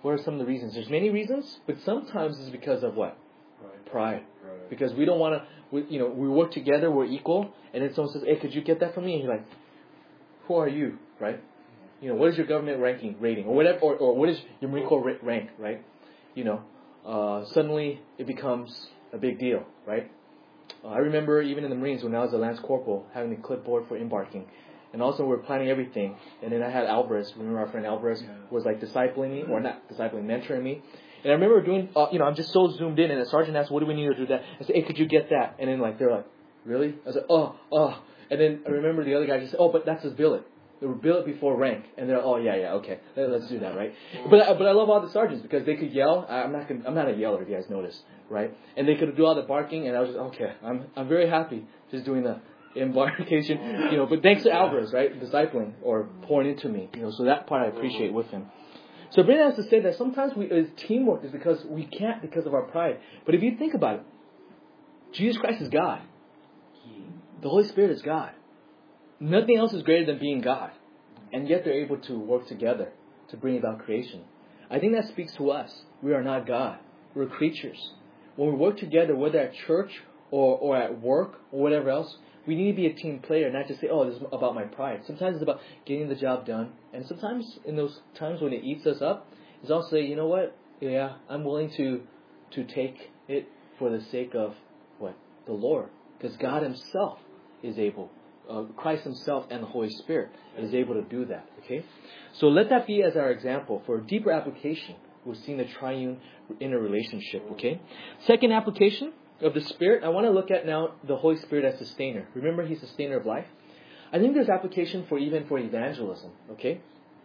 What are some of the reasons? There's many reasons, but sometimes it's because of what?
Right.
Pride.
Right.
Because we don't want to, we, you know, we work together, we're equal, and then someone says, hey, could you get that for me? And you're like, who are you, right? You know, what is your government ranking, rating, or whatever, or, or what is your Marine Corps ra- rank, right? You know, uh, suddenly it becomes a big deal, right? Uh, I remember even in the Marines when I was a Lance Corporal having the clipboard for embarking. And also we were planning everything. And then I had Alvarez, remember our friend Alvarez,
Yeah.
was like discipling me, or not discipling, mentoring me. And I remember doing, uh, you know, I'm just so zoomed in, and the sergeant asked, what do we need to do that? I said, hey, could you get that? And then like, they're like, really? I said, oh, oh. And then I remember the other guy just said, oh, but that's his billet. They were billet before rank. And they're, oh, yeah, yeah, okay, Let, let's do that, right? But I, but I love all the sergeants because they could yell. I'm not gonna, I'm not a yeller, if you guys notice, right? And they could do all the barking, and I was just, okay, I'm I'm very happy just doing the embarkation, you know, but thanks to Alvarez, right, discipling or pouring into me, you know, so that part I appreciate with him. So Brandon has to say that sometimes we, uh, teamwork is because we can't because of our pride. But if you think about it, Jesus Christ is God. The Holy Spirit is God. Nothing else is greater than being God. And yet they're able to work together to bring about creation. I think that speaks to us. We are not God. We're creatures. When we work together, whether at church or, or at work or whatever else, we need to be a team player, not just say, oh, this is about my pride. Sometimes it's about getting the job done. And sometimes in those times when it eats us up, it's also say, you know what? Yeah, I'm willing to to take it for the sake of what? The Lord. Because God Himself is able. Uh, Christ Himself and the Holy Spirit is able to do that. Okay? So let that be as our example for a deeper application. We're seeing the triune inner relationship. Okay? Second application of the Spirit, I want to look at now the Holy Spirit as sustainer. Remember, He's sustainer of life. I think there's application for even for evangelism. Okay,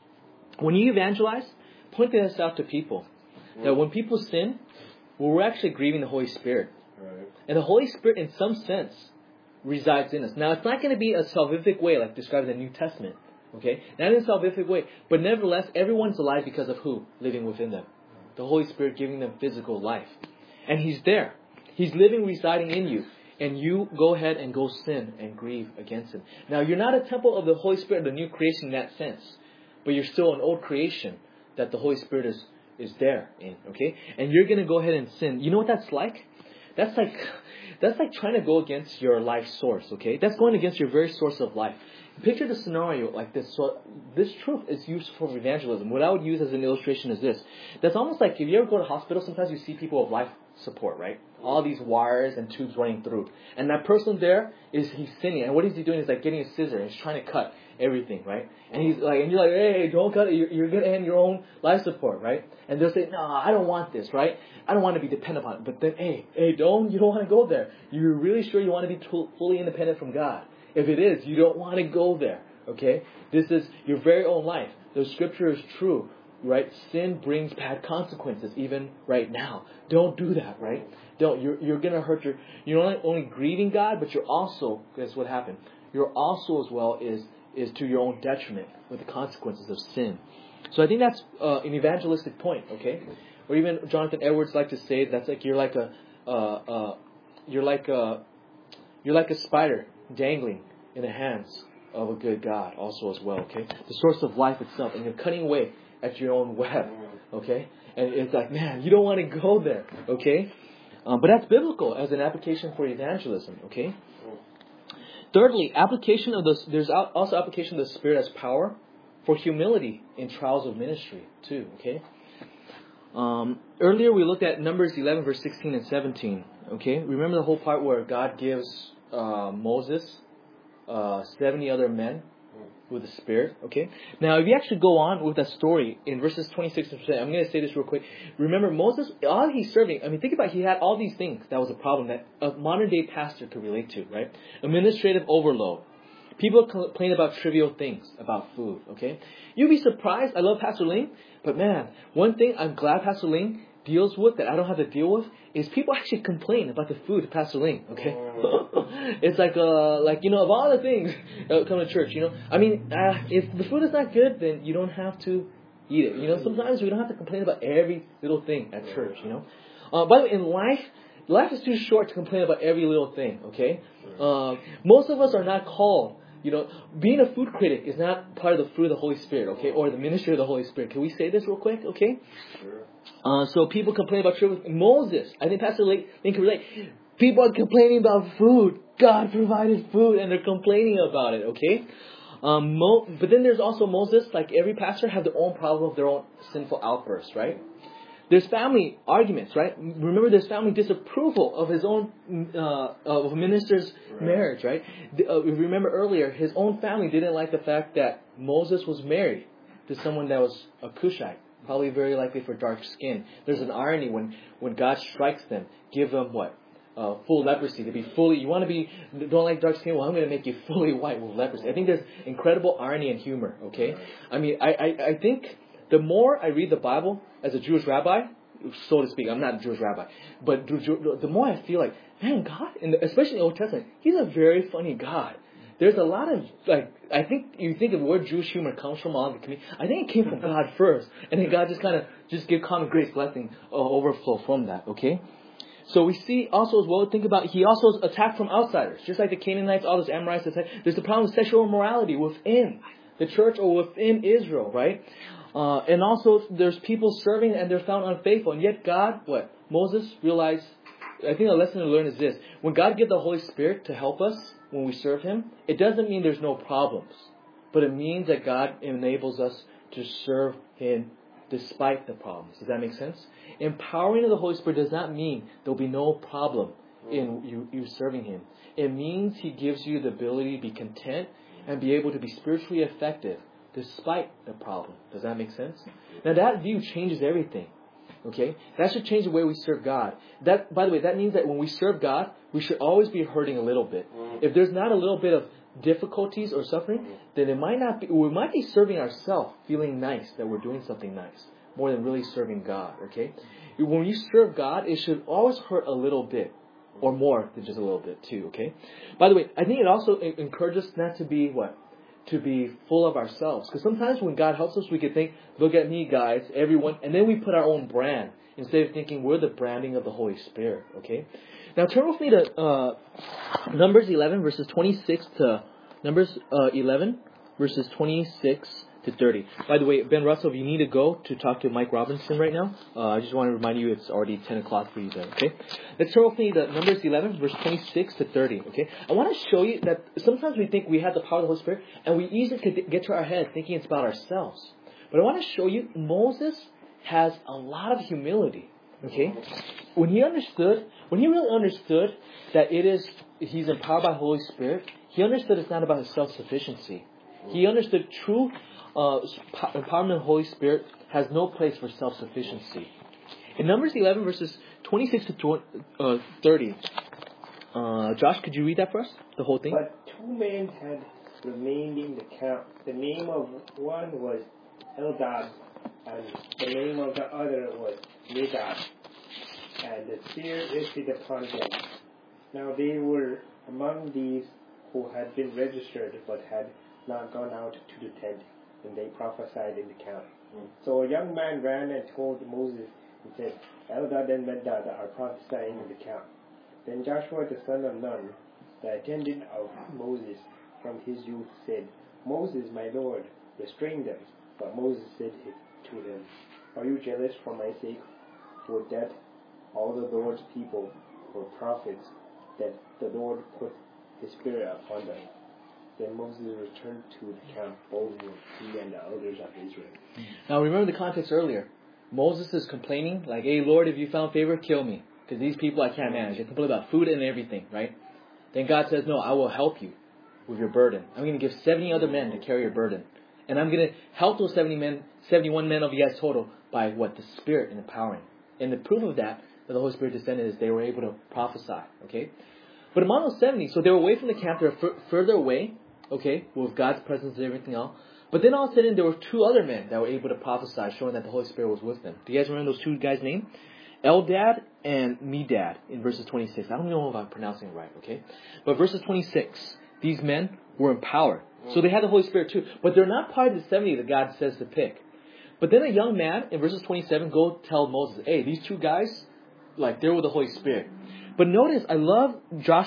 when you evangelize, point this out to people that when people sin, well, we're actually grieving the Holy Spirit,
Right.
and the Holy Spirit, in some sense, resides in us. Now, it's not going to be a salvific way like described in the New Testament. Okay, not in a salvific way, but nevertheless, everyone's alive because of who living within them, the Holy Spirit giving them physical life, and He's there. He's living, residing in you. And you go ahead and go sin and grieve against Him. Now, you're not a temple of the Holy Spirit, the new creation in that sense. But you're still an old creation that the Holy Spirit is, is there in. Okay? And you're going to go ahead and sin. You know what that's like? That's like that's like trying to go against your life source. Okay? That's going against your very source of life. Picture the scenario like this. So this truth is used for evangelism. What I would use as an illustration is this. That's almost like if you ever go to hospital, sometimes you see people with life support, right? All these wires and tubes running through. And that person there is, he's sinning. And what is he doing? He's like getting a scissor and he's trying to cut everything, right? And he's like, and you're like, hey, don't cut it. You're, you're going to end your own life support, right? And they'll say, no, I don't want this, right? I don't want to be dependent upon it. But then, hey, hey, don't, you don't want to go there. You're really sure you want to be t- fully independent from God. If it is, you don't want to go there, okay? This is your very own life. The scripture is true, right? Sin brings bad consequences even right now. Don't do that, right? Don't. You're, you're going to hurt your... You're not only grieving God, but you're also... Guess what happened? You're also as well is, is to your own detriment with the consequences of sin. So I think that's uh, an evangelistic point, okay? Or even Jonathan Edwards like to say that's like you're like a... Uh, uh, you're like a... You're like a spider dangling in the hands of a good God also as well, okay? The source of life itself. And you're cutting away at your own web, okay? And it's like, man, you don't want to go there, okay? Um, but that's biblical as an application for evangelism, okay? Thirdly, application of the, there's also application of the Spirit as power for humility in trials of ministry too, okay? Um, earlier we looked at Numbers eleven, verse sixteen and seventeen, okay? Remember the whole part where God gives uh, Moses uh, seventy other men with the Spirit, okay? Now, if you actually go on with that story in verses twenty-six and twenty-seven, I'm going to say this real quick. Remember, Moses, all he's serving, I mean, think about it, he had all these things. That was a problem that a modern-day pastor could relate to, right? Administrative overload. People complain about trivial things, about food, okay? You'd be surprised. I love Pastor Ling, but man, one thing I'm glad Pastor Ling deals with that I don't have to deal with is people actually complain about the food at Pastor Ling, okay? It's like, uh, like, you know, of all the things that come to church, you know, I mean, uh, if the food is not good, then you don't have to eat it. You know, sometimes we don't have to complain about every little thing at church, you know. Uh, by the way, in life, life is too short to complain about every little thing, okay? Uh, most of us are not called You know, being a food critic is not part of the fruit of the Holy Spirit, okay, or the ministry of the Holy Spirit. Can we say this real quick, okay?
Sure.
Uh, so people complain about sugar. Moses, I think Pastor Link can relate. People are complaining about food. God provided food, and they're complaining about it, okay? Um, Mo- but then there's also Moses, like every pastor, have their own problem of their own sinful outbursts, right? There's family arguments, right? Remember, there's family disapproval of his own, uh, of a minister's right. marriage, right? Uh, remember earlier, his own family didn't like the fact that Moses was married to someone that was a Cushite, probably very likely for dark skin. There's an irony when, when God strikes them, give them what? Uh, full leprosy, to be fully, you want to be, don't like dark skin, well, I'm going to make you fully white with leprosy. I think there's incredible irony and humor, okay? I mean, I, I, I think the more I read the Bible as a Jewish rabbi, so to speak, I'm not a Jewish rabbi, but the more I feel like, man, God, in the, especially in the Old Testament, He's a very funny God. There's a lot of, like, I think you think of where Jewish humor comes from on the community. I think it came from God first, and then God just kind of just give common grace blessing uh, overflow from that, okay? So we see also as well, think about, he also is attacked from outsiders. Just like the Canaanites, all those Amorites, there's the problem with sexual immorality within the church or within Israel, right? Uh, and also there's people serving and they're found unfaithful. And yet God, what? Moses realized, I think a lesson to learn is this. When God gives the Holy Spirit to help us when we serve Him, it doesn't mean there's no problems. But it means that God enables us to serve Him despite the problems. Does that make sense? Empowering of the Holy Spirit does not mean there'll be no problem in you, you serving Him. It means He gives you the ability to be content and be able to be spiritually effective despite the problem. Does that make sense? Now that view changes everything. Okay? That should change the way we serve God. That, by the way, that means that when we serve God, we should always be hurting a little bit. If there's not a little bit of difficulties or suffering, then it might not be, we might be serving ourselves, feeling nice that we're doing something nice, more than really serving God, okay? When you serve God, it should always hurt a little bit, or more than just a little bit too, okay? By the way, I think it also encourages us not to be, what? To be full of ourselves. Because sometimes when God helps us, we can think, look at me guys, everyone, and then we put our own brand, instead of thinking we're the branding of the Holy Spirit, okay? Now turn with me to uh, Numbers eleven, verses twenty-six to Numbers uh, eleven, verses twenty-six to thirty. By the way, Ben Russell, if you need to go to talk to Mike Robinson right now, uh, I just want to remind you it's already ten o'clock for you there, okay? Let's turn with me to Numbers eleven, verse twenty-six to thirty, okay? I want to show you that sometimes we think we have the power of the Holy Spirit, and we easily could get to our head thinking it's about ourselves. But I want to show you Moses has a lot of humility, okay? When he understood, when he really understood that it is, he's empowered by the Holy Spirit, he understood it's not about his self-sufficiency. He understood true uh, empowerment of the Holy Spirit has no place for self-sufficiency. In Numbers eleven, verses twenty-six to thirty, uh, Josh, could you read that for us? The whole thing?
But two men had remained in the camp. The name of one was Eldad, and the name of the other was Medad. And the fear rested upon them. Now they were among these who had been registered but had not gone out to the tent, and they prophesied in the camp. Mm. So a young man ran and told Moses and said, Eldad and Medad are prophesying in the camp. Then Joshua the son of Nun, the attendant of Moses from his youth, said, Moses, my Lord, restrain them. But Moses said to him, Are you jealous for my sake? Would that all the Lord's people were prophets, that the Lord put His Spirit upon them. Then Moses returned to the camp boldly, he and the elders of Israel.
Now remember the context earlier. Moses is complaining, like, hey Lord, if you found favor, kill me. Because these people I can't manage. They complain about food and everything, right? Then God says, no, I will help you with your burden. I'm going to give seventy other men to carry your burden. And I'm going to help those seventy men, seventy-one men of you guys total by what? The Spirit and the empowering. And the proof of that, that the Holy Spirit descended, is they were able to prophesy, okay? But among those seventy, so they were away from the camp, they were f- further away, okay, with God's presence and everything else. But then all of a sudden, there were two other men that were able to prophesy, showing that the Holy Spirit was with them. Do you guys remember those two guys' names? Eldad and Medad in verses twenty-six. I don't know if I'm pronouncing it right, okay? But verses twenty-six, these men were empowered. So they had the Holy Spirit too. But they're not part of the seventy that God says to pick. But then a young man in verses twenty-seven go tell Moses, hey, these two guys, like, they're with the Holy Spirit. But notice, I love Joshua.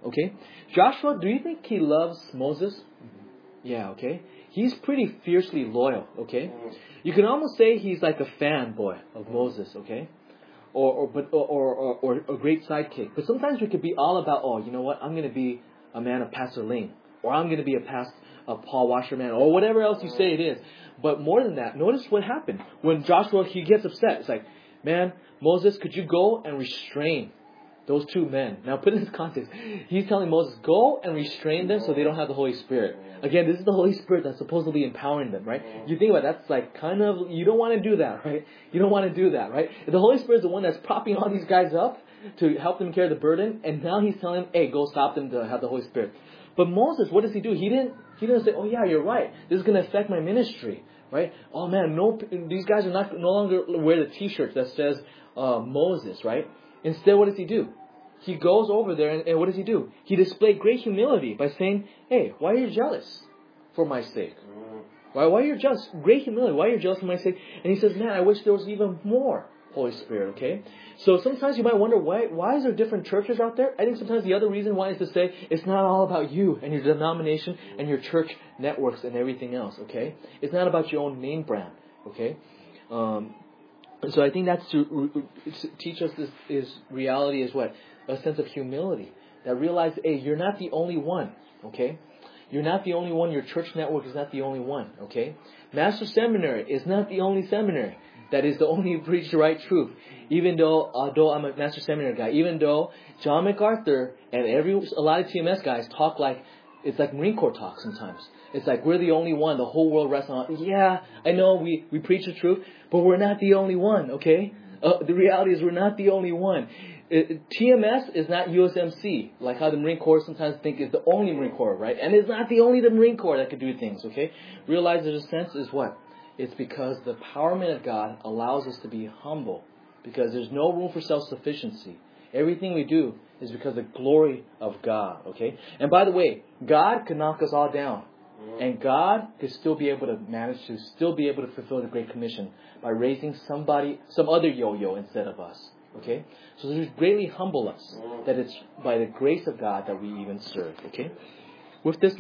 Okay? Joshua, do you think he loves Moses? Yeah, okay? He's pretty fiercely loyal, okay? You can almost say he's like a fanboy of Moses, okay? Or or but or, or or a great sidekick. But sometimes we could be all about, oh, you know what? I'm going to be a man of Pastor Ling, or I'm going to be a past a Paul Washerman, or whatever else you say it is. But more than that, notice what happened when Joshua, he gets upset. It's like, man, Moses, could you go and restrain those two men? Now put it in this context. He's telling Moses, go and restrain them so they don't have the Holy Spirit. Again, this is the Holy Spirit that's supposedly empowering them, right? You think about it, that's like kind of, you don't want to do that, right? You don't want to do that, right? The Holy Spirit is the one that's propping all these guys up to help them carry the burden, and now he's telling them, hey, go stop them to have the Holy Spirit. But Moses, what does he do? He didn't, he didn't say, oh yeah, you're right. This is going to affect my ministry, right? Oh man, no, these guys are not no longer wear the t-shirt that says uh, Moses, right? Instead, what does he do? He goes over there, and, and what does he do? He displayed great humility by saying, hey, why are you jealous for my sake? Why, why are you jealous? Great humility. Why are you jealous for my sake? And he says, man, I wish there was even more Holy Spirit, okay? So sometimes you might wonder, why why is there different churches out there? I think sometimes the other reason why is to say, it's not all about you and your denomination and your church networks and everything else, okay? It's not about your own name brand, okay? Um, so I think that's to teach us this is reality is what? A sense of humility. That realize, hey, you're not the only one, okay? You're not the only one. Your church network is not the only one, okay? Master Seminary is not the only seminary that is the only preach the right truth. Even though, although I'm a Master Seminary guy, even though John MacArthur and every a lot of T M S guys talk like, it's like Marine Corps talk sometimes. It's like we're the only one. The whole world rests on, yeah, I know we, we preach the truth, but we're not the only one, okay? Uh, the reality is we're not the only one. It, T M S is not U S M C, like how the Marine Corps sometimes think is the only Marine Corps, right? And it's not the only the Marine Corps that could do things, okay? Realize there's a sense is what? It's because the empowerment of God allows us to be humble, because there's no room for self-sufficiency. Everything we do is because of the glory of God, okay? And by the way, God could knock us all down. And God could still be able to manage to still be able to fulfill the Great Commission by raising somebody, some other yo-yo instead of us. Okay? So this greatly humble us that it's by the grace of God that we even serve. Okay? With this